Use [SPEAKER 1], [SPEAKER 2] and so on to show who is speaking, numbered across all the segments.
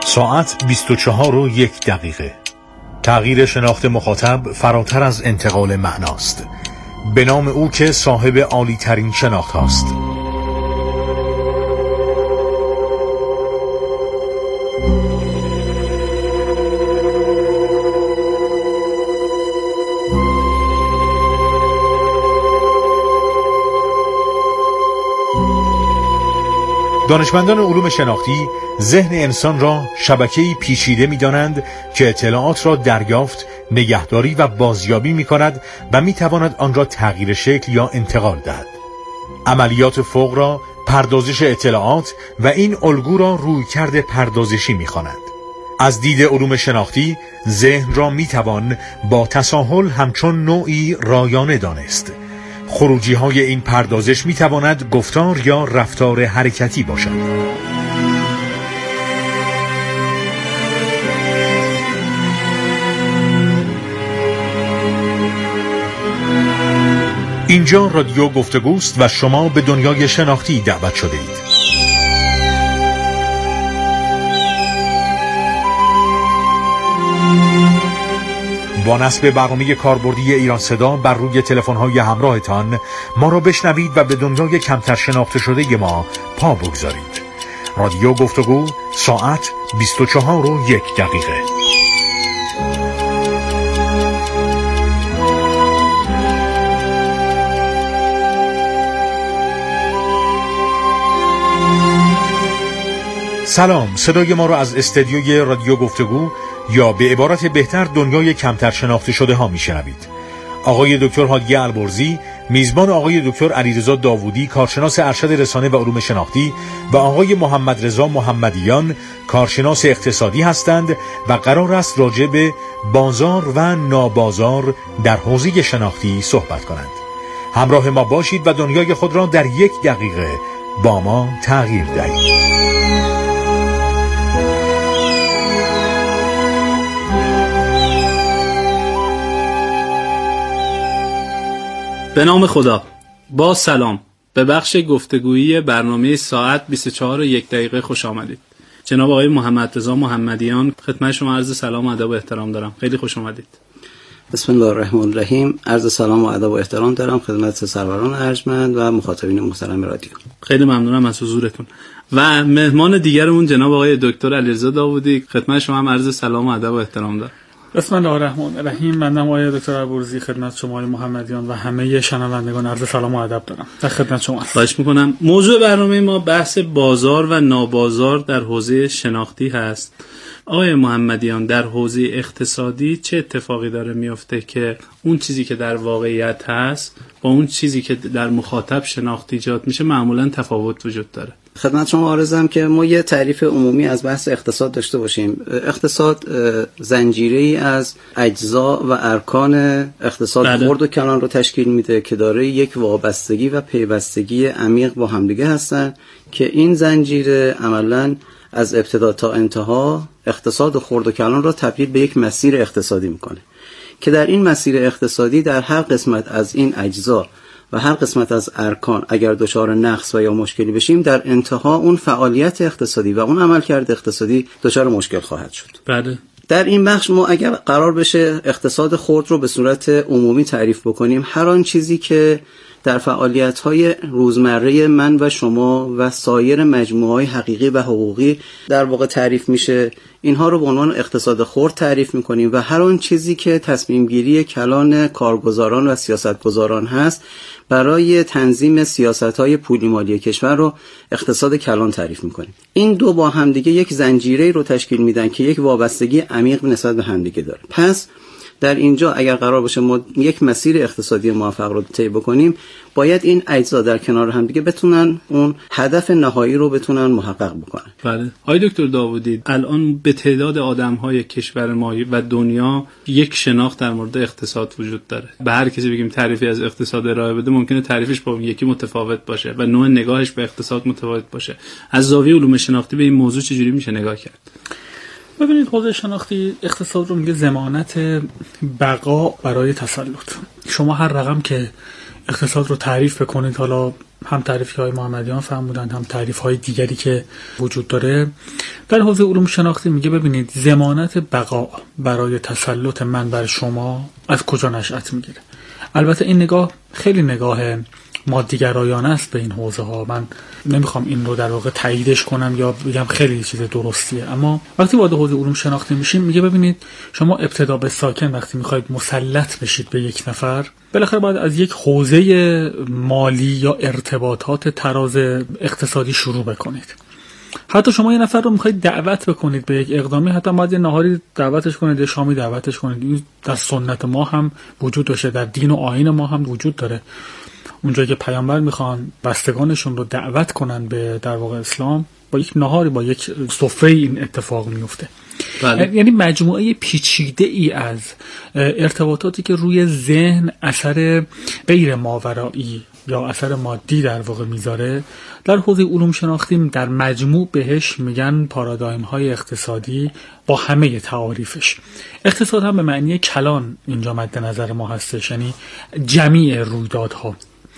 [SPEAKER 1] ساعت 24:01. تغییر شناخت مخاطب فراتر از انتقال معناست. به نام او که صاحب عالی ترین شناخت هاست. دانشمندان علوم شناختی ذهن انسان را شبکه‌ای پیچیده می‌دانند که اطلاعات را دریافت، نگهداری و بازیابی می‌کند و می‌تواند آن را تغییر شکل یا انتقال دهد. عملیات فوق را پردازش اطلاعات و این الگو را رویکرد پردازشی می‌خوانند. از دید علوم شناختی ذهن را می‌توان با تساهل همچون نوعی رایانه دانست. خروجی های این پردازش می تواند گفتار یا رفتار حرکتی باشد. اینجا رادیو گفتگوست و شما به دنیای شناختی دعوت شده اید. با نصب برنامه کاربردی ایران صدا بر روی تلفن‌های همراهتان ما را بشنوید و به دنیای کمتر شناخته شده ما پا بگذارید. رادیو گفتگو ساعت 24:01. سلام، صدای ما را از استدیوی رادیو گفتگو یا به عبارت بهتر دنیای کمتر شناخته شده ها میشنوید. آقای دکتر هادی البرزی میزبان آقای دکتر علیرضا داوودی کارشناس ارشد رسانه و علوم شناختی و آقای محمد رضا محمدیان کارشناس اقتصادی هستند و قرار است راجع به بازار و نابازار در حوزه شناختی صحبت کنند. همراه ما باشید و دنیای خود را در 1 دقیقه با ما تغییر دهید.
[SPEAKER 2] به نام خدا. با سلام به بخش گفتگویی برنامه ساعت 24:01 خوش آمدید. جناب آقای محمد رضا محمدیان، خدمت شما عرض سلام و ادب و احترام دارم. خیلی خوش آمدید.
[SPEAKER 3] بسم الله الرحمن الرحیم. عرض سلام و ادب و احترام دارم خدمت سروران ارجمند و مخاطبین محترم رادیو.
[SPEAKER 2] خیلی ممنونم از حضورتون. و مهمان دیگرمون جناب آقای دکتر علیرضا داوودی، خدمت شما هم عرض سلام و ادب و احترام دارم.
[SPEAKER 4] بسم الله الرحمن الرحیم. من آقای دکتر البرزی خدمت شما آقای محمدیان و همه شنوندگان عرض سلام و ادب دارم. در خدمت شما هستم.
[SPEAKER 2] خواهش میکنم. موضوع برنامه ما بحث بازار و نابازار در حوزه شناختی هست. آقای محمدیان، در حوزه اقتصادی چه اتفاقی داره میفته که اون چیزی که در واقعیت هست با اون چیزی که در مخاطب شناخت ایجاد میشه معمولا تفاوت وجود داره؟
[SPEAKER 3] خدمت شما عرضم که ما یه تعریف عمومی از بحث اقتصاد داشته باشیم. اقتصاد زنجیره‌ای از اجزا و ارکان اقتصاد خرد و کلان رو تشکیل میده که داره یک وابستگی و پیوستگی عمیق با همدیگه هستن که این زنجیره عملاً از ابتدا تا انتها اقتصاد خرد و کلان را تبدیل به یک مسیر اقتصادی میکنه که در این مسیر اقتصادی در هر قسمت از این اجزا و هر قسمت از ارکان اگر دچار نقص و یا مشکلی بشیم در انتها اون فعالیت اقتصادی و اون عملکرد اقتصادی دچار مشکل خواهد شد.
[SPEAKER 2] بله.
[SPEAKER 3] در این بخش ما اگر قرار بشه اقتصاد خرد رو به صورت عمومی تعریف بکنیم، هر آن چیزی که در فعالیت‌های روزمره من و شما و سایر مجموعه‌های حقیقی و حقوقی در واقع تعریف میشه، اینها رو به عنوان اقتصاد خرد تعریف می‌کنیم و هر آن چیزی که تصمیم گیری کلان کارگزاران و سیاستگزاران هست برای تنظیم سیاست‌های پولی مالی کشور رو اقتصاد کلان تعریف می‌کنیم. این دو با همدیگه یک زنجیره رو تشکیل میدن که یک وابستگی عمیق نسبت به همدیگه داره. پس در اینجا اگر قرار باشه ما یک مسیر اقتصادی موفق رو طی بکنیم، باید این اجزا در کنار هم دیگه بتونن اون هدف نهایی رو بتونن محقق بکنن.
[SPEAKER 2] بله. آقای دکتر داوودی، الان به تعداد آدم‌های کشور ما و دنیا یک شناخت در مورد اقتصاد وجود داره. به هر کسی بگیم تعریفی از اقتصاد ارائه بده ممکنه تعریفش با یکی متفاوت باشه و نوع نگاهش به اقتصاد متفاوت باشه. از زاویه علوم شناختی به این موضوع چجوری میشه نگاه کرد؟
[SPEAKER 4] ببینید، حوزه شناختی اقتصاد رو میگه ضمانت بقا برای تسلط. شما هر رقم که اقتصاد رو تعریف بکنید. حالا هم تعریف‌های محمدیان فرمودن، هم تعریف‌های دیگری که وجود داره. در حوزه علوم شناختی میگه ببینید ضمانت بقا برای تسلط من بر شما از کجا نشأت میگیره. البته این نگاه خیلی نگاه مادیگرایانه است به این حوزه ها. من نمیخوام این رو در واقع تاییدش کنم یا بگم خیلی چیز درستیه، اما وقتی وارد حوزه علوم شناختی میشیم میگه ببینید شما ابتدا به ساکن وقتی میخواید مسلط بشید به یک نفر، بالاخره باید از یک حوزه مالی یا ارتباطات تراز اقتصادی شروع بکنید. حتی شما یه نفر رو میخواید دعوت بکنید به یک اقدامی، حتی باید یه نهاری دعوتش کنید، یه شامی دعوتش کنید. این در سنت ما هم وجود داشته، در دین و آیین ما هم وجود داره. اونجایی که پیامبر میخوان بستگانشون رو دعوت کنن به در واقع اسلام، با یک نهاری، با یک سفره این اتفاق میفته. بله. یعنی مجموعه پیچیده ای از ارتباطاتی که روی ذهن اثر غیر ماورایی یا اثر مادی در واقع میذاره، در حوزه علوم شناختی در مجموع بهش میگن پارادایم های اقتصادی با همه تعاریفش. اقتصاد هم به معنی کلان اینجا مد نظر ما هستش، یعنی جمیع رویدادها.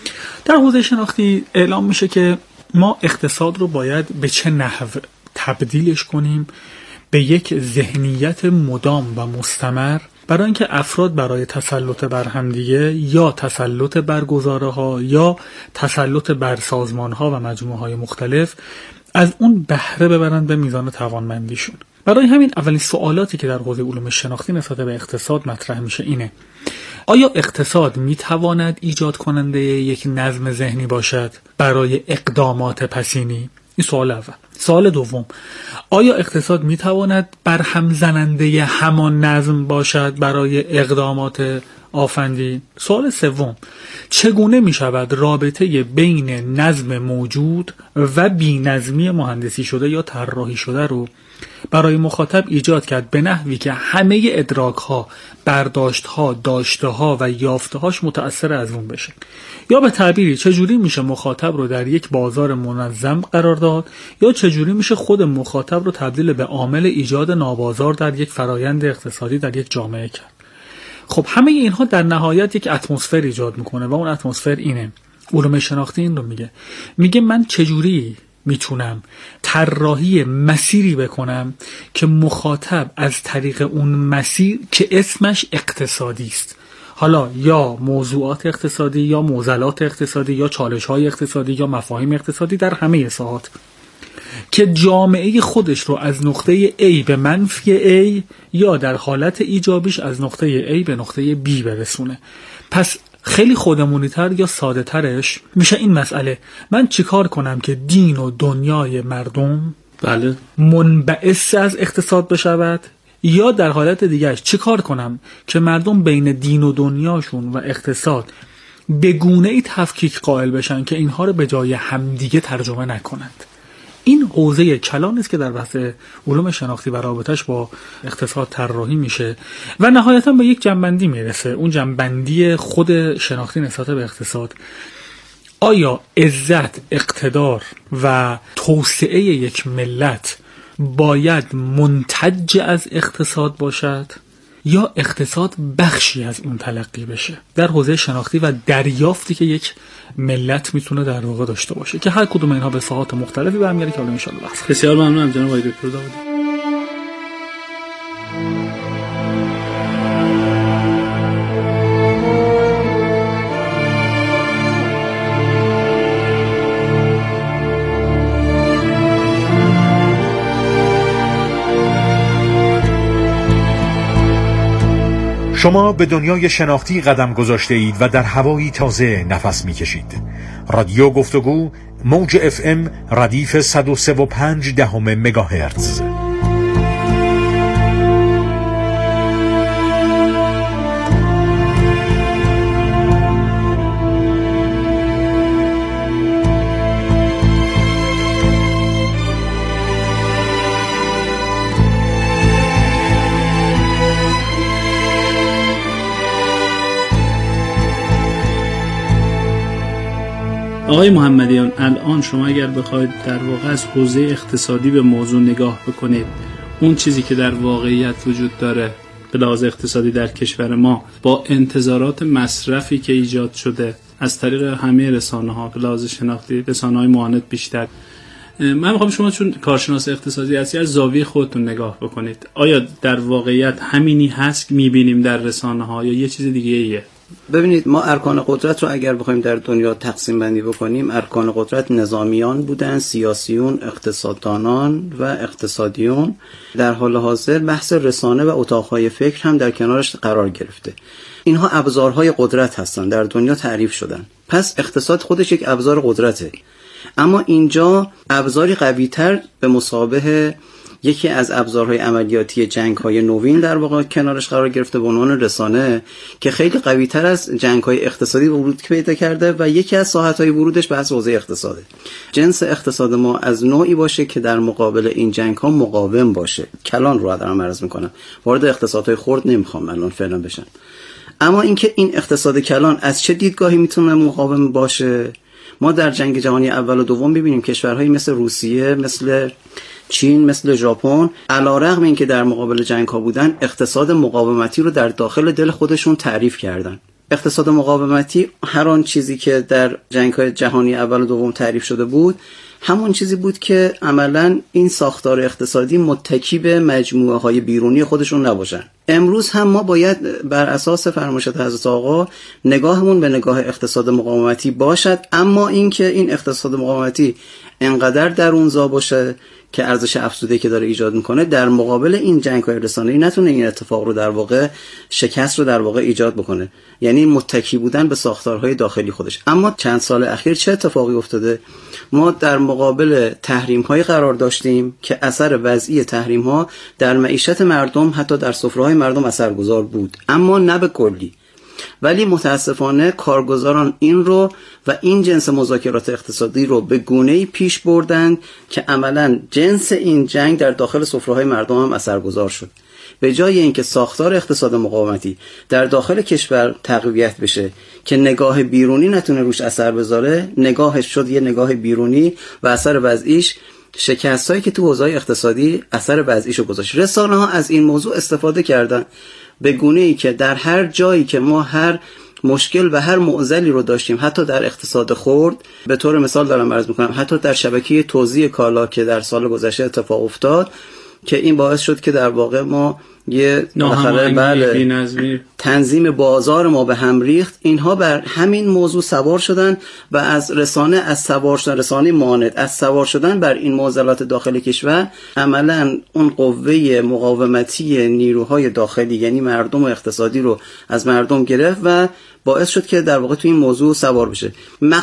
[SPEAKER 4] در حوزه شناختی اعلام میشه که ما اقتصاد رو باید به چه نحو تبدیلش کنیم به یک ذهنیت مدام و مستمر، برای اینکه افراد برای تسلط بر همدیگه یا تسلط بر گزاره‌ها یا تسلط بر سازمان‌ها و مجموعه‌های مختلف از اون بهره ببرن به میزان توانمندیشون. برای همین اولین سوالاتی که در حوزه علوم شناختی نسبت به اقتصاد مطرح میشه اینه: آیا اقتصاد میتواند ایجاد کننده یک نظم ذهنی باشد برای اقدامات پسینی؟ این سوال اول. سوال دوم: آیا اقتصاد میتواند برهم زننده همان نظم باشد برای اقدامات آفندی؟ سوال سوم: چگونه میشود رابطه بین نظم موجود و بی‌نظمی مهندسی شده یا طراحی شده رو برای مخاطب ایجاد کرد به نحوی که همه ادراک‌ها، برداشت‌ها، داشته‌ها و یافته‌هاش متأثر از اون بشه؟ یا به تعبیری چجوری میشه مخاطب رو در یک بازار منظم قرار داد، یا چجوری میشه خود مخاطب رو تبدیل به عامل ایجاد نابازار در یک فرایند اقتصادی در یک جامعه کرد؟ خب همه اینها در نهایت یک اتمسفر ایجاد میکنه و اون اتمسفر اینه. علوم شناختی این رو میگه من چجوری میتونم طراحی مسیری بکنم که مخاطب از طریق اون مسیر که اسمش اقتصادی است، حالا یا موضوعات اقتصادی یا معضلات اقتصادی یا چالش‌های اقتصادی یا مفاهیم اقتصادی در همه ساحات، که جامعه خودش رو از نقطه A به منفی A یا در حالت ایجابیش از نقطه A به نقطه B برسونه. پس خیلی خودمونی‌تر یا ساده ترش میشه این مسئله: من چیکار کنم که دین و دنیای مردم منبعث از اقتصاد بشود، یا در حالت دیگرش چیکار کنم که مردم بین دین و دنیاشون و اقتصاد به گونه‌ای تفکیک قائل بشن که اینها رو به جای همدیگه ترجمه نکنند. این حوزه کلان است که در بحث علوم شناختی و رابطش با اقتصاد طراحی میشه و نهایتا به یک جنبندی میرسه. اون جنبندی خود شناختی نسبت به اقتصاد: آیا عزت، اقتدار و توسعه یک ملت باید منتج از اقتصاد باشد یا اقتصاد بخشی از اون تلقی بشه؟ در حوزه شناختی و دریافتی که یک ملت میتونه در واقع داشته باشه، که هر کدوم اینها به ساحات مختلفی برمیگرده که حالا ان شاء الله بحث.
[SPEAKER 2] بسیار ممنونم جناب آقای دکتر داودی.
[SPEAKER 1] شما به دنیای شناختی قدم گذاشته اید و در هوایی تازه نفس می کشید. رادیو گفتگو، موج FM ردیف 103.5 مگاهرتز.
[SPEAKER 2] آقای محمدیان، الان شما اگر بخواید در واقع از حوزه اقتصادی به موضوع نگاه بکنید، اون چیزی که در واقعیت وجود داره به لحاظ اقتصادی در کشور ما با انتظارات مصرفی که ایجاد شده از طریق همه رسانه‌ها به لحاظ شناختی، رسانه‌های معاند بیشتر. من میخوام شما چون کارشناس اقتصادی هستی از زاویه خودتون نگاه بکنید. آیا در واقعیت همینی هست که میبینیم در رسانه‌ها یا یه چیز دیگه ایه؟
[SPEAKER 3] ببینید، ما ارکان قدرت رو اگر بخوایم در دنیا تقسیم بندی بکنیم، ارکان قدرت نظامیان بودن، سیاسیون، اقتصاددانان و اقتصادیون. در حال حاضر بحث رسانه و اتاقهای فکر هم در کنارش قرار گرفته. اینها ابزارهای قدرت هستن، در دنیا تعریف شدن. پس اقتصاد خودش یک ابزار قدرته، اما اینجا ابزاری قوی‌تر به مثابه یکی از ابزارهای عملیاتی جنگ‌های نوین در واقع کنارش قرار گرفته به عنوان رسانه، که خیلی قوی‌تر از جنگ‌های اقتصادی ورود پیدا کرده و یکی از ساحت‌های ورودش بحث حوزه اقتصاده. جنس اقتصاد ما از نوعی باشه که در مقابل این جنگ‌ها مقاوم باشه. کلان رو دارم عرض می‌کنم، وارد اقتصادهای خرد نمی‌خوام الان فعلا بشن. اما اینکه این اقتصاد کلان از چه دیدگاهی میتونه مقاوم باشه، ما در جنگ جهانی اول و دوم ببینیم کشورهایی مثل روسیه، مثل چین، مثل ژاپن، علیرغم اینکه در مقابل جنگ‌ها بودن، اقتصاد مقاومتی رو در داخل دل خودشون تعریف کردن. اقتصاد مقاومتی هر آن چیزی که در جنگ‌های جهانی اول و دوم تعریف شده بود، همون چیزی بود که عملاً این ساختار اقتصادی متکی به مجموعه‌های بیرونی خودشون نباشن. امروز هم ما باید بر اساس فرمایشات حضرت آقا نگاهمون به نگاه اقتصاد مقاومتی باشد، اما اینکه این اقتصاد مقاومتی انقدر درونزا باشه که ارزش افزوده که داره ایجاد میکنه در مقابل این جنگ‌های رسانه‌ای نتونه این اتفاق رو در واقع شکست رو در واقع ایجاد بکنه، یعنی متکی بودن به ساختارهای داخلی خودش. اما چند سال اخیر چه اتفاقی افتاده؟ ما در مقابل تحریم‌های قرار داشتیم که اثر وضعی تحریم‌ها در معیشت مردم، حتی در سفره‌های مردم اثرگذار بود، اما نه به کلی. ولی متاسفانه کارگزاران این رو و این جنس مذاکرات اقتصادی رو به گونه‌ای پیش بردند که عملاً جنس این جنگ در داخل سفره‌های مردم هم اثرگذار شد. به جای اینکه ساختار اقتصاد مقاومتی در داخل کشور تقویت بشه که نگاه بیرونی نتونه روش اثر بذاره، نگاهش شد یه نگاه بیرونی و اثر وضعیش شکستایی که تو حوزه اقتصادی اثر وضعیشو گذاشت. رسانه‌ها از این موضوع استفاده کردن به گونه‌ای که در هر جایی که ما هر مشکل و هر معضلی رو داشتیم، حتی در اقتصاد خرد، به طور مثال دارم عرض میکنم، حتی در شبکه توزیع کالا که در سال گذشته اتفاق افتاد، که این باعث شد که در واقع ما یه تنظیم بازار ما به هم ریخت. اینها بر همین موضوع سوار شدن و از سوار شدن رسانه ماند، از سوار شدن بر این معضلات داخل کشور، عملاً اون قوه مقاومتی نیروهای داخلی یعنی مردم و اقتصادی رو از مردم گرفت و باعث شد که در واقع تو این موضوع سوار بشه.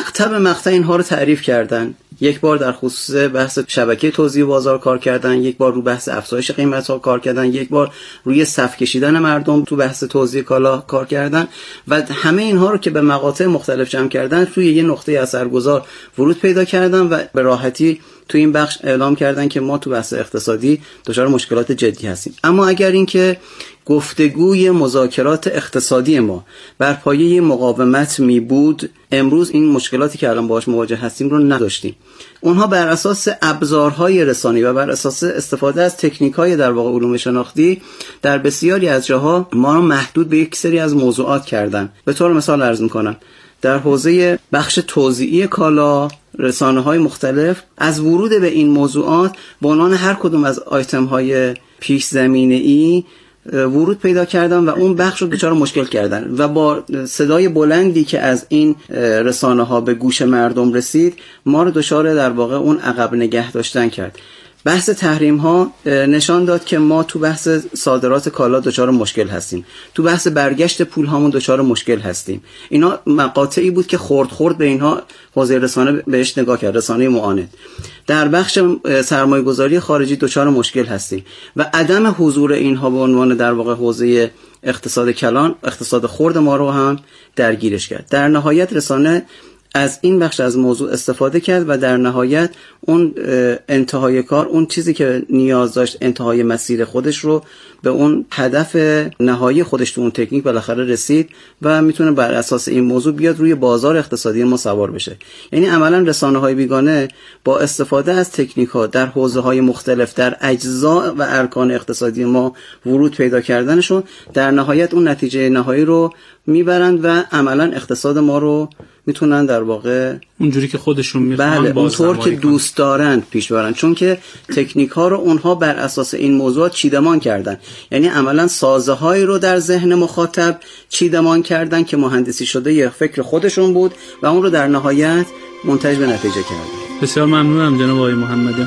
[SPEAKER 3] مقطع اینها رو تعریف کردن. یک بار در خصوص بحث شبکه توزیع بازار کار کردن، یک بار رو بحث افزایش قیمت‌ها کار کردن، یک بار روی صف کشیدن مردم تو بحث توزیع کالا کار کردن و همه اینها رو که به مقاطع مختلف جمع کردن روی یه نقطه اثرگذار ورود پیدا کردن و به راحتی تو این بخش اعلام کردن که ما تو بحث اقتصادی دچار مشکلات جدی هستیم. اما اگر اینکه گفتگوی مذاکرات اقتصادی ما بر پایه مقاومت می بود، امروز این مشکلاتی که الان باهاش مواجه هستیم رو نداشتیم. اونها بر اساس ابزارهای رسانه‌ای و بر اساس استفاده از تکنیک‌های در واقع علوم شناختی در بسیاری از جاها ما رو محدود به یک سری از موضوعات کردن. به طور مثال عرض می‌کنم در حوزه بخش توزیعی کالا، رسانه‌های مختلف از ورود به این موضوعات به عنوان هر کدوم از آیتم‌های پیش زمینه‌ای ورود پیدا کردن و اون بخش رو دچار مشکل کردن و با صدای بلندی که از این رسانه‌ها به گوش مردم رسید، ما رو دچار در واقع اون عقب نگه داشتن کرد. بحث تحریم ها نشان داد که ما تو بحث صادرات کالا دچار مشکل هستیم، تو بحث برگشت پول هامون دچار مشکل هستیم. اینا مقاطعی بود که خرد به اینها حوزه رسانه بهش نگاه کرد، رسانه معاند. در بخش سرمایه گذاری خارجی دچار مشکل هستیم و عدم حضور اینها به عنوان در واقع حوزه اقتصاد کلان، اقتصاد خرد ما رو هم درگیرش کرد. در نهایت رسانه از این بخش از موضوع استفاده کرد و در نهایت اون انتهای کار، اون چیزی که نیاز داشت انتهای مسیر خودش رو به اون هدف نهایی خودش تو اون تکنیک بالاخره رسید و میتونه بر اساس این موضوع بیاد روی بازار اقتصادی ما سوار بشه. یعنی عملا رسانه‌های بیگانه با استفاده از تکنیک‌ها در حوزه‌های مختلف در اجزا و ارکان اقتصادی ما ورود پیدا کردنشون در نهایت اون نتیجه نهایی رو میبرند و عملا اقتصاد ما رو میتونن در واقع
[SPEAKER 2] اونجوری که خودشون میخوان،
[SPEAKER 3] بله، اونطور که دوست دارند پیش ببرن، چون که تکنیک ها رو اونها بر اساس این موضوعات چیدمان کردن. یعنی عملا سازه هایی رو در ذهن مخاطب چیدمان کردن که مهندسی شده یه فکر خودشون بود و اون رو در نهایت منتج به نتیجه کردن.
[SPEAKER 2] بسیار ممنونم جناب آقای محمدیان.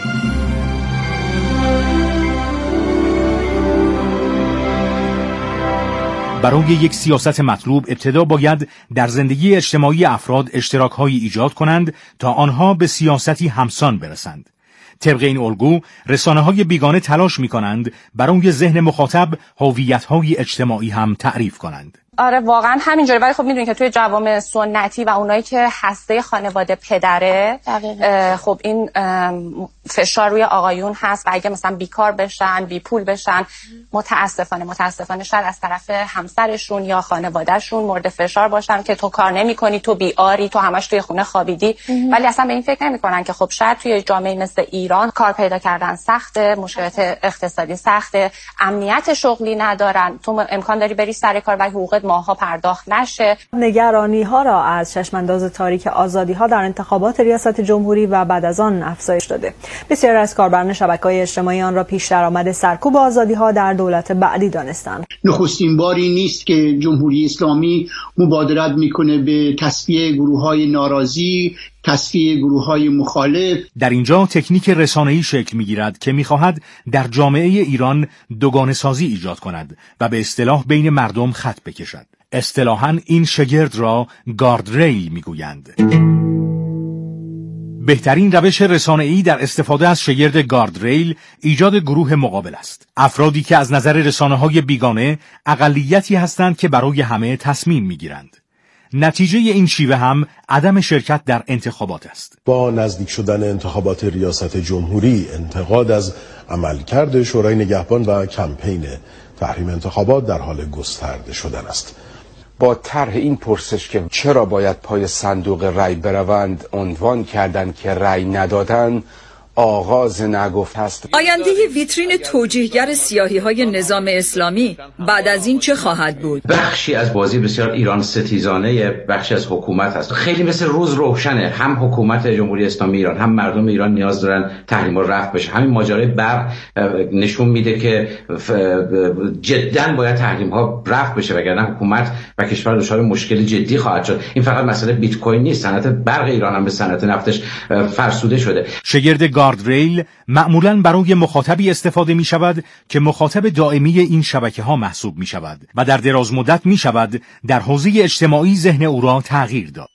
[SPEAKER 1] برای یک سیاست مطلوب ابتدا باید در زندگی اجتماعی افراد اشتراک‌هایی ایجاد کنند تا آنها به سیاستی همسان برسند. طبق این الگو رسانه‌های بیگانه تلاش می‌کنند برای ذهن مخاطب هویت‌های اجتماعی هم تعریف کنند.
[SPEAKER 5] آره واقعا همینجوری، ولی خب میدونید که توی جوامع سنتی و اونایی که هسته خانواده پدره، خب این فشار روی آقایون هست و اگه مثلا بیکار بشن، بی پول بشن، متاسفانه شاید از طرف همسرشون یا خانوادهشون مورد فشار باشن که تو کار نمی‌کنی، تو بیاری، تو همش توی خونه خوابیدی. ولی اصلا به این فکر نمی‌کنن که خب شاید توی جامعه مثل ایران کار پیدا کردن سخته، مشکلات اقتصادی سخته، امنیت شغلی ندارن، تو امکان داری بری سر کار و حقوقت ماها پرداخت نشه.
[SPEAKER 6] نگرانی ها را از چشمانداز تاریک آزادی ها در انتخابات ریاست جمهوری و بعد از آن افزایش داده. بسیاری از کاربران شبکه‌های اجتماعی آن را پیش درآمد سرکوب آزادی ها در دولت بعدی دانستند.
[SPEAKER 7] نخستین باری نیست که جمهوری اسلامی مبادرت میکنه به تصفیه گروه‌های ناراضی، تصفیه گروه‌های مخالف.
[SPEAKER 1] در اینجا تکنیک رسانه‌ای شکل می‌گیرد که می‌خواهد در جامعه ایران دوگانه سازی ایجاد کند و به اصطلاح بین مردم خط بکشد. اصطلاحاً این شگرد را گاردریل می‌گویند. بهترین روش رسانه‌ای در استفاده از شگرد گاردریل ایجاد گروه مقابل است. افرادی که از نظر رسانه‌های بیگانه اقلیتی هستند که برای همه تصمیم می‌گیرند. نتیجه این شیوه هم عدم شرکت در انتخابات است.
[SPEAKER 8] با نزدیک شدن انتخابات ریاست جمهوری، انتقاد از عملکرد شورای نگهبان و کمپین تحریم انتخابات در حال گسترده شدن است.
[SPEAKER 9] با طرح این پرسش که چرا باید پای صندوق رأی بروند عنوان کردن که رأی ندادن، آغاز نگفت هست.
[SPEAKER 10] آینده ویترین توجیهگر سیاهی‌های نظام اسلامی بعد از این چه خواهد بود؟
[SPEAKER 11] بخشی از بازی بسیار ایران ستیزانه بخشی از حکومت هست. خیلی مثل روز روشنه، هم حکومت جمهوری اسلامی ایران هم مردم ایران نیاز دارن تحریم‌ها رفع بشه. همین ماجرای برق نشون میده که جداً باید تحریم‌ها رفع بشه، وگرنه حکومت و کشور دچار مشکل جدی خواهد شد. این فقط مسئله بیت کوین نیست، صنعت برق ایران هم به صنعت نفتش فرسوده شده.
[SPEAKER 1] شگرد گاردریل معمولاً برای مخاطبی استفاده می شود که مخاطب دائمی این شبکه ها محسوب می شود و در دراز مدت می شود در حوزه اجتماعی ذهن او را تغییر داد.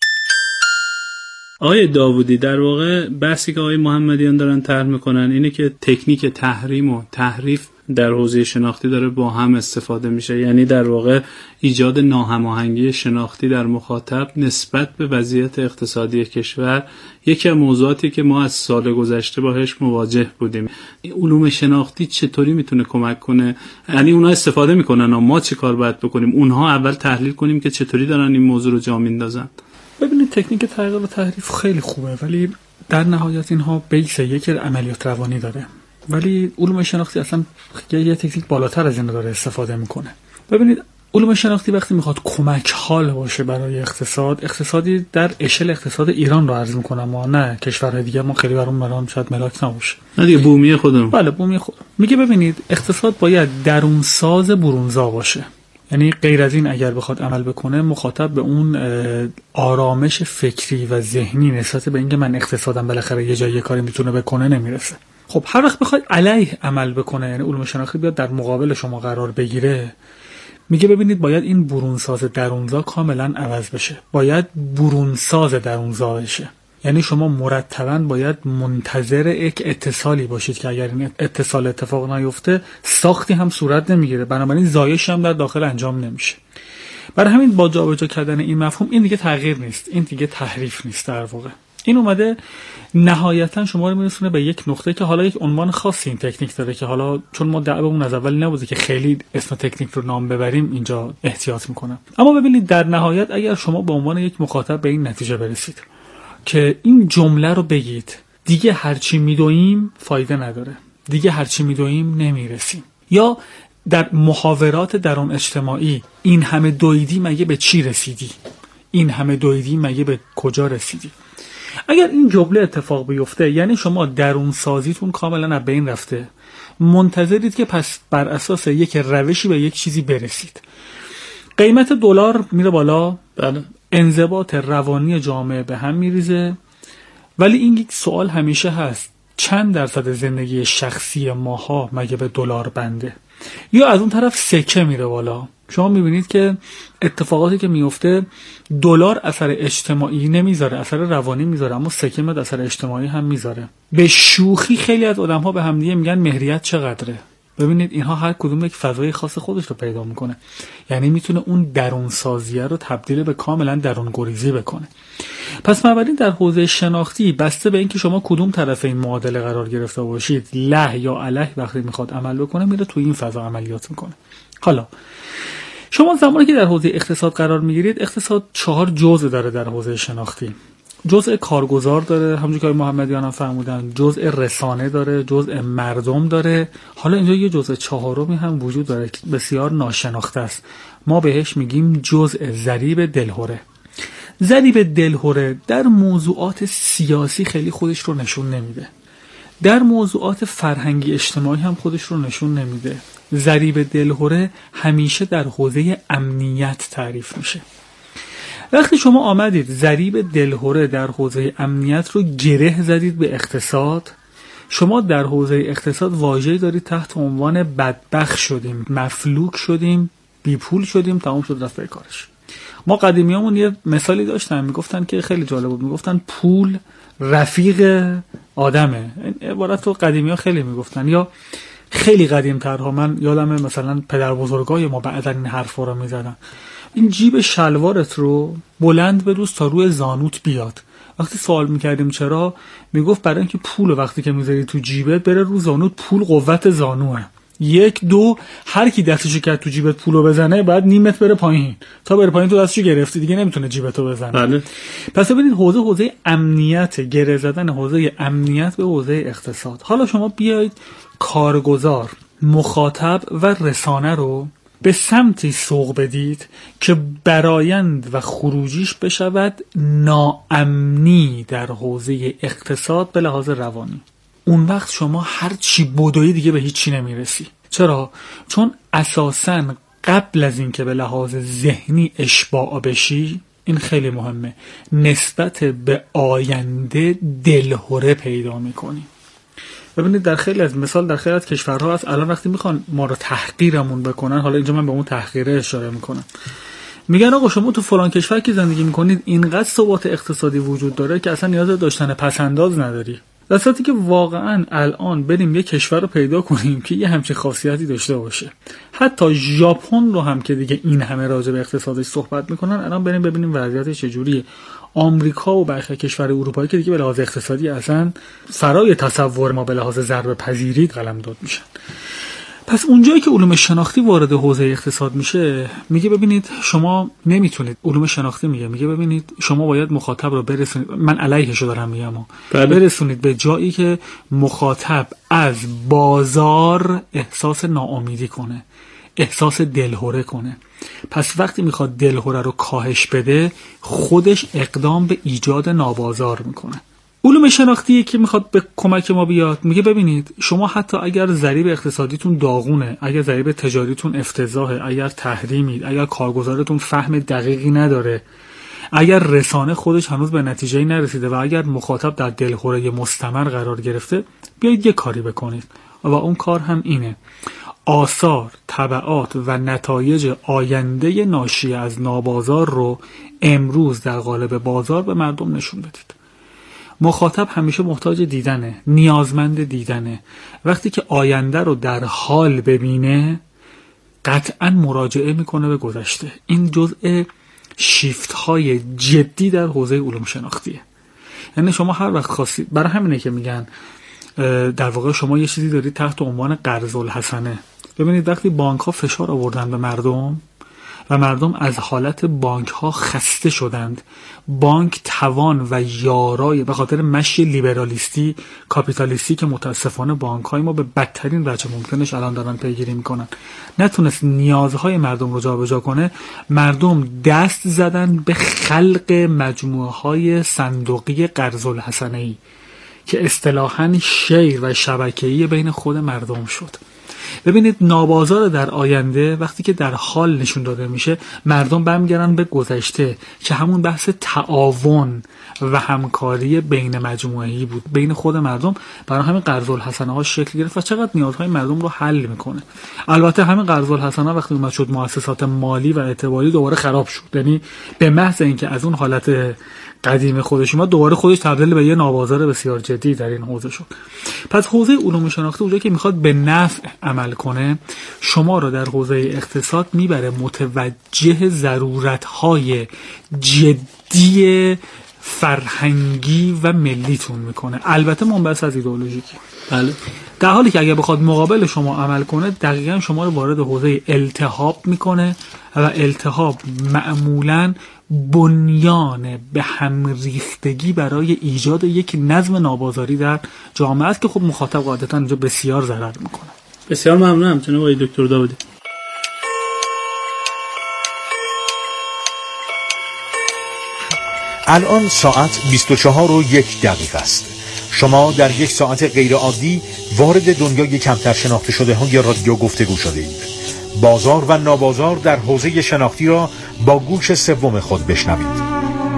[SPEAKER 2] آقای داوودی، در واقع بحثی که آقای محمدیان دارن طرح میکنن اینه که تکنیک تحریم و تحریف در حوزه شناختی داره با هم استفاده میشه، یعنی در واقع ایجاد ناهماهنگی شناختی در مخاطب نسبت به وضعیت اقتصادی کشور. یکی از موضوعاتی که ما از سال گذشته باهاش مواجه بودیم. علوم شناختی چطوری میتونه کمک کنه؟ یعنی اونها استفاده میکنن، ما چی کار باید بکنیم؟ اونها اول تحلیل کنیم که چطوری دارن این موضوع رو جا میندازن.
[SPEAKER 4] ببینید تکنیک تحقیق و تحریف خیلی خوبه، ولی در نهایت اینها بیس یک عملیات روانی داره، ولی علوم شناختی اصلا یه تکنیک بالاتر از این داره استفاده میکنه. ببینید علوم شناختی وقتی میخواد کمک حال باشه برای اقتصادی در اشل اقتصاد ایران رو عرض میکنم، ما نه کشورهای دیگه، ما خیلی برام شاید ملاک نباشه،
[SPEAKER 2] نه دیگه بومی خودمون.
[SPEAKER 4] بله بومی خودمون. میگه ببینید اقتصاد باید درونساز برونزا باشه، یعنی غیر از این اگر بخواد عمل بکنه مخاطب به اون آرامش فکری و ذهنی نسبت به اینکه من اقتصادم بالاخره یه جایی کاری میتونه بکنه نمیرسه. خب هر وقت بخواد علیه عمل بکنه، یعنی علوم شناختی بیاد در مقابل شما قرار بگیره، میگه ببینید باید این برونساز درونزا کاملا عوض بشه، باید برونساز درونزا بشه. یعنی شما مرتباً باید منتظر یک اتصالی باشید که اگر این اتصال اتفاق نیفته ساختی هم صورت نمیگیره، بنابراین زایش هم در داخل انجام نمیشه. برای همین با جابجا کردن این مفهوم، این دیگه تغییر نیست، این دیگه تحریف نیست، در واقع این اومده نهایتا شما رو میرسونه به یک نقطه که حالا یک عنوان خاصی این تکنیک داره که حالا چون ما دعوامون از اول نبوده که خیلی اسم تکنیک رو نام ببریم اینجا احتیاط میکنم. اما ببینید در نهایت اگر شما به عنوان یک مخاطب به این نتیجه برسید که این جمله رو بگید دیگه هرچی میدویم فایده نداره، دیگه هرچی میدویم نمیرسیم، یا در محاورات درون اجتماعی این همه دویدی مگه به چی رسیدی؟ این همه دویدی مگه به کجا رسیدی؟ اگر این جمله اتفاق بیفته یعنی شما درون سازیتون کاملا از بین رفته، منتظرید که پس بر اساس یک روشی به یک چیزی برسید. قیمت دلار میره بالا، انضباط روانی جامعه به هم میریزه، ولی این یک سوال همیشه هست، چند درصد زندگی شخصی ماها مگه به دلار بنده؟ یا از اون طرف سکه میره بالا، شما میبینید که اتفاقاتی که میفته دلار اثر اجتماعی نمیذاره، اثر روانی میذاره، اما سکه میاد اثر اجتماعی هم میذاره. به شوخی خیلی از آدم‌ها به همدیگه میگن مهریت چقدره. ببینید اینها هر کدوم یک فضای خاص خودش رو پیدا میکنه، یعنی میتونه اون درون سازیه رو تبدیل به کاملا درون گریزی بکنه. پس بنابراین در حوزه شناختی بسته به اینکه شما کدوم طرف این معادله قرار گرفته باشید، له یا علیه وقتی میخواد عمل بکنه میره تو این فضا عملیات میکنه. حالا شما زمانی که در حوزه اقتصاد قرار میگیرید، اقتصاد 4 جزء داره در حوزه شناختی. جزء کارگزار داره، همونجوری که محمدیان هم فرمودن، جزء رسانه داره، جزء مردم داره. حالا اینجا یه جزء 4می هم وجود داره که بسیار ناشناخته است. ما بهش میگیم جزء ضریب دلهره. ضریب دلهره در موضوعات سیاسی خیلی خودش رو نشون نمیده، در موضوعات فرهنگی اجتماعی هم خودش رو نشون نمیده. ضریب دلهره همیشه در حوزه امنیت تعریف میشه. وقتی شما آمدید ضریب دلهره در حوزه امنیت رو گره زدید به اقتصاد، شما در حوزه اقتصاد واژه‌ای دارید تحت عنوان بدبخت شدیم، مفلوک شدیم، بی پول شدیم، تمام شد رفت به کارش. ما قدیمیامون یه مثالی داشتن، میگفتن که خیلی جالب بود، میگفتن پول رفیق آدمه. این عبارت رو قدیمی‌ها خیلی میگفتن. یا خیلی قدیم‌ترها، من یادمه مثلا پدر بزرگای ما بعدن این حرفا رو میزدن، این جیب شلوارت رو بلند بدوز تا روی زانوت بیاد. وقتی سوال میکردیم چرا، میگفت برای اینکه پول وقتی که میذاری تو جیبت بره رو زانوت، پول قوت زانوه. 1 2 هر کی دستشو کرد تو جیبت پولو بزنه بعد نیمت بره پایین، تا بره پایین تو دستشو گرفتی دیگه نمیتونه جیبتو بزنه. بله. پس ببینید حوزه امنیت، گره زدن حوزه امنیت به حوزه اقتصاد. حالا شما بیایید کارگزار، مخاطب و رسانه رو به سمتی سوق بدید که برآیند و خروجیش بشود ناامنی در حوزه اقتصاد به لحاظ روانی. اون وقت شما هر چی بدوی دیگه به هیچی نمیرسی. چرا؟ چون اساساً قبل از این که به لحاظ ذهنی اشباع بشی، این خیلی مهمه، نسبت به آینده دلهره پیدا میکنی. ببینید در خیلی از کشورها هست الان وقتی میخوان ما رو تحقیرمون بکنن، حالا اینجا من به اون تحقیره اشاره میکنم، میگن آقا شما تو فلان کشور که زندگی میکنید اینقدر ثبات اقتصادی وژود داره که اصلا نیاز داشتن پسنداز نداری. در صورتی که واقعا الان بریم یه کشور رو پیدا کنیم که یه همچین خاصیتی داشته باشه. حتی ژاپن رو هم که دیگه این همه راجع به اقتصادش صحبت میکنن، الان بریم ببینیم وضعیتش چجوریه. آمریکا و برخی کشور اروپایی که دیگه به لحاظ اقتصادی اصلا فرای تصور ما به لحاظ ضربه پذیری قلمداد میشن. پس اونجایی که علوم شناختی وارد حوزه اقتصاد میشه، میگه ببینید شما نمیتونید، علوم شناختی میگه ببینید شما باید مخاطب رو برسونید، من علیهشو دارم میگم، برسونید به جایی که مخاطب از بازار احساس ناامیدی کنه، احساس دلهره کنه. پس وقتی میخواد دلهره رو کاهش بده، خودش اقدام به ایجاد نابازار میکنه. علوم شناختی که میخواد به کمک ما بیاد، میگه ببینید شما حتی اگر ضریب اقتصادیتون داغونه، اگر ضریب تجاریتون افتضاحه، اگر تحریمید، اگر کارگزارتون فهم دقیقی نداره، اگر رسانه خودش هنوز به نتیجه‌ای نرسیده و اگر مخاطب در دلهره مستمر قرار گرفته، بیایید یه کاری بکنید و اون کار هم اینه: آثار، تبعات و نتایج آینده ناشی از نابازار رو امروز در قالب بازار به مردم نشون بدید. مخاطب همیشه محتاج دیدنه، نیازمند دیدنه. وقتی که آینده رو در حال ببینه، قطعا مراجعه میکنه به گذشته. این جزء شیفت های جدی در حوزه علوم شناختیه. یعنی شما هر وقت خواستید، برای همینه که میگن در واقع شما یه چیزی دارید تحت عنوان قرض الحسنه. ببینید وقتی بانک ها فشار آوردن به مردم و مردم از حالت بانک ها خسته شدند. بانک توان و یارای به خاطر مشی لیبرالیستی کاپیتالیستی که متاسفانه بانک های ما به بدترین وجه ممکنش الان دارن پیگیری میکنن، نتونست نیازهای مردم رو جابجا کنه. مردم دست زدن به خلق مجموعه های صندوقی قرض الحسنه‌ای که اصطلاحاً شیر و شبکه‌ای بین خود مردم شد. ببینید نابازار در آینده وقتی که در حال نشون داده میشه، مردم برمیگردن به گذشته که همون بحث تعاون و همکاری بین مجموعه‌ای بود بین خود مردم. برای همین قرض الحسنه ها شکل گرفت و چقدر نیازهای مردم رو حل میکنه. البته همین قرض الحسنه وقتی اومد شد مؤسسات مالی و اعتباری دوباره خراب شد، یعنی به محض اینکه از اون حالت قدیم خودش ما دوباره خودش تبدیل به یه نابازار بسیار جدی در این حوزه شد. پس حوزه علوم شناختی اونجایی که میخواد به نفع عمل کنه، شما رو در حوزه اقتصاد میبره متوجه ضرورت‌های جدی فرهنگی و ملیتون میکنه، البته منبعث از ایدئولوژیکی.
[SPEAKER 2] بله.
[SPEAKER 4] در حالی که اگه بخواد مقابل شما عمل کنه، دقیقاً شما رو وارد حوزه التهاب میکنه و التهاب معمولاً بنیان به هم ریختگی برای ایجاد یک نظم نابازاری در جامعه است که خب مخاطب قاعدتاً اینجا بسیار ضرر میکنه.
[SPEAKER 2] بسیار ممنونم جناب آقای دکتر داودی.
[SPEAKER 1] الان ساعت 24:01 است. شما در یک ساعت غیر عادی وارد دنیای کمتر شناخته شده های رادیو گفتگو شده اید. بازار و نابازار در حوزه شناختی را با گوش سوم خود بشنوید.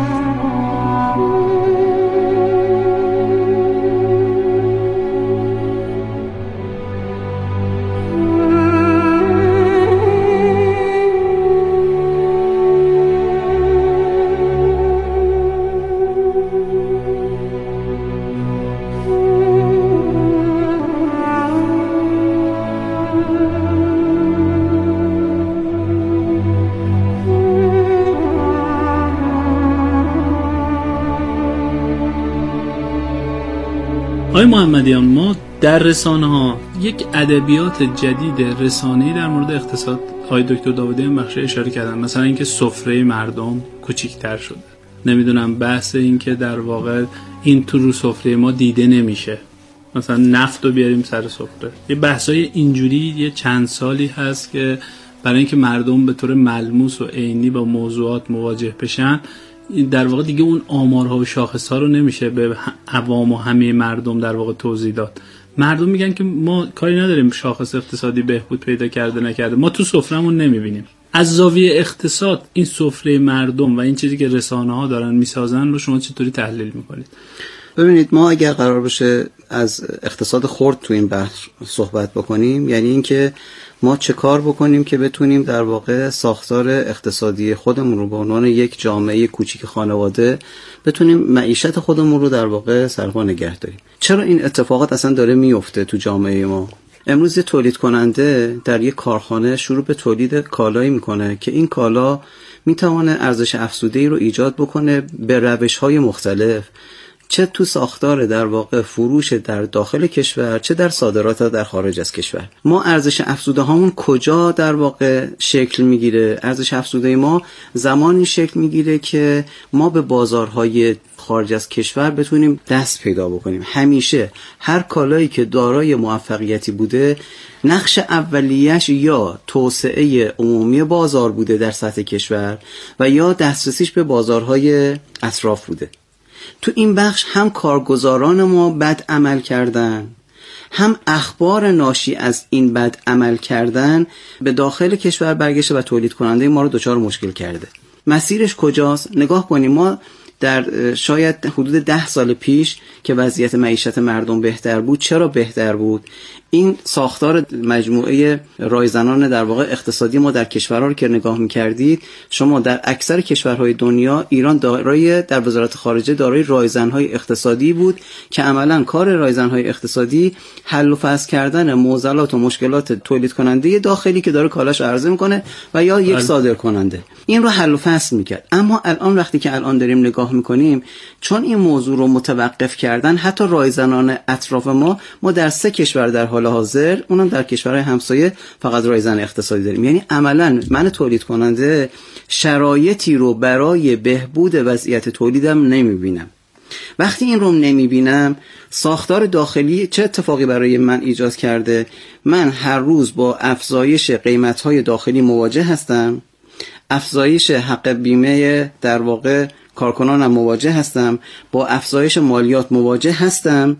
[SPEAKER 2] آقای محمدیان، ما در رسانه ها یک ادبیات جدید رسانه‌ای در مورد اقتصاد آقای دکتر داودی هم بخش اشاره کردن، مثلا اینکه سفره مردم کوچیک‌تر شده، نمیدونم بحث این که در واقع این تو رو سفره ما دیده نمیشه، مثلا نفت رو بیاریم سر سفره. یه بحثای اینجوری یه چند سالی هست که برای اینکه مردم به طور ملموس و عینی با موضوعات مواجه بشن، در واقع دیگه اون آمارها و شاخص‌ها رو نمیشه به عوام و همه مردم در واقع توضیح داد. مردم میگن که ما کاری نداریم شاخص اقتصادی بهبود پیدا کرده نکرده، ما تو سفره‌مون نمیبینیم. از زاویه اقتصاد این سفره مردم و این چیزی که رسانه‌ها دارن میسازن رو شما چطوری تحلیل میکنید؟
[SPEAKER 3] ببینید، ما اگر قرار بشه از اقتصاد خرد تو این بحث صحبت بکنیم، یعنی اینکه ما چه کار بکنیم که بتونیم در واقع ساختار اقتصادی خودمون رو به عنوان یک جامعه کوچیک خانواده بتونیم معیشت خودمون رو در واقع سرپا نگه داریم. چرا این اتفاقات اصلا داره میفته تو جامعه ما؟ امروز یه تولید کننده در یک کارخانه شروع به تولید کالایی میکنه که این کالا میتونه ارزش افزوده‌ای رو ایجاد بکنه به روش‌های مختلف، چه تو ساختار در واقع فروش در داخل کشور، چه در صادرات در خارج از کشور. ما ارزش افزوده هامون کجا در واقع شکل میگیره؟ ارزش افزوده ما زمانی شکل میگیره که ما به بازارهای خارج از کشور بتونیم دست پیدا بکنیم. همیشه هر کالایی که دارای موفقیتی بوده، نقش اولیه‌اش یا توسعه عمومی بازار بوده در سطح کشور و یا دسترسیش به بازارهای اطراف بوده. تو این بخش هم کارگزاران ما بد عمل کردن، هم اخبار ناشی از این بد عمل کردن به داخل کشور برگشته و تولید کننده ما رو دچار مشکل کرده. مسیرش کجاست؟ نگاه کنیم، ما در شاید حدود 10 سال پیش که وضعیت معیشت مردم بهتر بود. چرا بهتر بود؟ این ساختار مجموعه رایزنان در واقع اقتصادی ما در کشورها رو که نگاه می‌کردید، شما در اکثر کشورهای دنیا، ایران دارای در وزارت خارجه دارای رایزن‌های اقتصادی بود که عملاً کار رایزن‌های اقتصادی حل و فصل کردن معضلات و مشکلات تولید کننده داخلی که داره کالاش عرضه می‌کنه و یا یک صادر کننده، این رو حل و فصل می‌کرد. اما الان وقتی که الان داریم نگاه نگاه میکنیم، چون این موضوع رو متوقف کردن حتی رایزنان اطراف ما در 3 کشور در حال حاضر، اونم در کشورهای همسایه، فقط رایزن اقتصادی داریم. یعنی عملاً من تولید کننده شرایطی رو برای بهبود وضعیت تولیدم نمیبینم. وقتی این رو نمیبینم، ساختار داخلی چه اتفاقی برای من ایجاد کرده؟ من هر روز با افزایش قیمت‌های داخلی مواجه هستم، افزایش حق بیمه در واقع کارکنانم مواجه هستم، با افزایش مالیات مواجه هستم